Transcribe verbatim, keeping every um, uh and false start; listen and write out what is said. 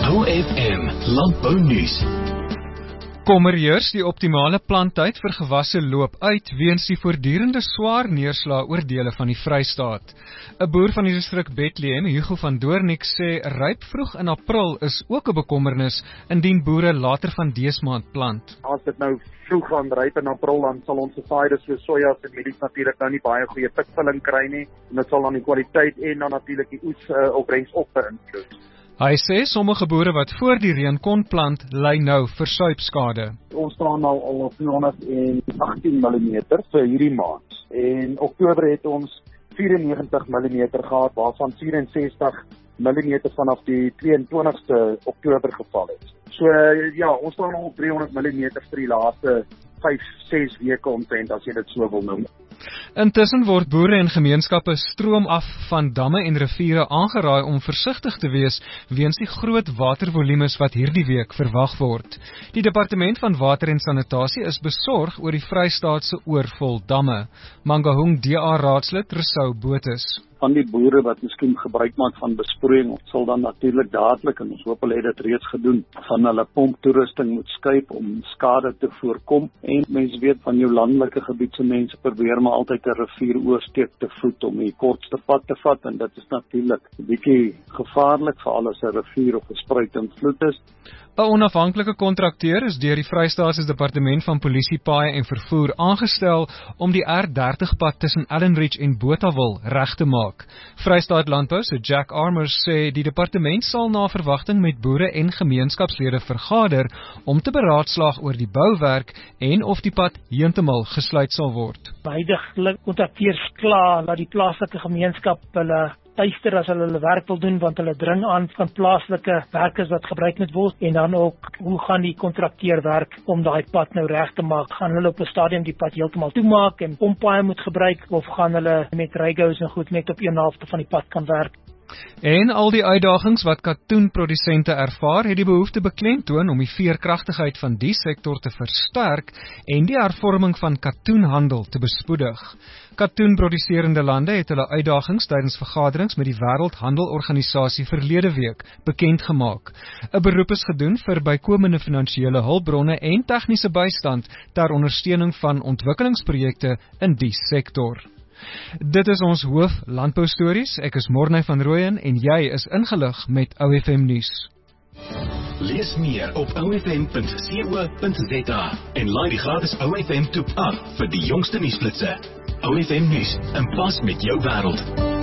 O F M Landbounuus. Kommer heers, die optimale planttyd vir gewasse loop uit weens die voortdurende swaar neerslae oor dele van die Vrystaat. 'n Boer van die distrik Bethlehem, Hugo van Doornik, sê ryp vroeg in April is ook 'n bekommernis indien boere later van dese maand plant. As dit nou vroeg gaan ryp in April, dan sal ons saaides so sojas en mielies natuurlik nou nie baie goeie pikvulling kry nie, en dit sal dan die kwaliteit en dan natuurlik die oes uh, opbrengs op beïnvloed. Hy sê sommige boere wat voor die reën kon plant, ly nou vir suipskade. Ons staan nou al op honderdagtien millimeter vir hierdie maand. En Oktober het ons vyfennegentig millimeter gehad, waarvan vyfensestig millimeter vanaf die tweeëntwintigste Oktober geval het. So ja, ons staan al op driehonderd millimeter vir die laaste vyf, ses weke omtrent, as jy dit so wil noem. Intussen word boere en gemeenskappe stroom af van damme en riviere aangeraai om versigtig te wees weens die groot watervolumes wat hierdie week verwag word. Die Departement van Water en Sanitasie is besorg oor die Vrystaatse oorvol damme. Mangaung D A raadslid Rousseau Botes. Van die boere wat miskien gebruik maak van besproeiing, sal dan natuurlik dadelik, en ons hoop hulle het dit reeds gedoen, van hulle pomptoerusting moet skuif om skade te voorkom. En mense weet van jou landelike gebied se mense probeer maar altyd 'n rivier oorsteek te voet om die kortste pad te vat, en dit is natuurlik 'n bietjie gevaarlik, veral as 'n rivier of 'n spruitend vloed is. 'n Onafhanklike kontrakteur is deur die Vrystaatse Departement van Polisie, Paaie en Vervoer aangestel om die R dertig pad tussen Ellenridge en Botawil reg te maak. Vrystaat Landbou se Jack Armers sê die departement sal na verwagting met boere en gemeenskapslede vergader om te beraadslaag oor die bouwerk en of die pad heeltemal gesluit sal word. Huidiglik kontrakteurs kla dat die plaaslike gemeenskap hulle tuister as hulle hulle werk wil doen, want hulle dring aan van plaaslike werkers wat gebruik moet word, en dan ook, hoe gaan die kontrakteur werk om daai pad nou reg te maak? Gaan hulle op 'n stadium die pad heeltemal toemaak en pompaaie moet gebruik, of gaan hulle met rygous en goed net op een helfte van die pad kan werk? En al die uitdagings wat katoenprodusente ervaar, het die behoefte beklemtoon om die veerkragtigheid van die sektor te versterk en die hervorming van katoenhandel te bespoedig. Katoenproduserende lande het hulle uitdagings tydens vergaderings met die Wêreldhandelorganisasie verlede week bekend gemaak. 'n Beroep is gedoen vir bykomende finansiële hulpbronne en tegniese bystand ter ondersteuning van ontwikkelingsprojekte in die sektor. Dit is ons hoof landboustories. Ek is Morney van Rooyen en jy is ingelig met O F M nuus. Lees meer op O F M punt co punt za en laai die gratis O F M toep af vir die jongste nuusflitsse. O F M nuus, in pas met jou wêreld.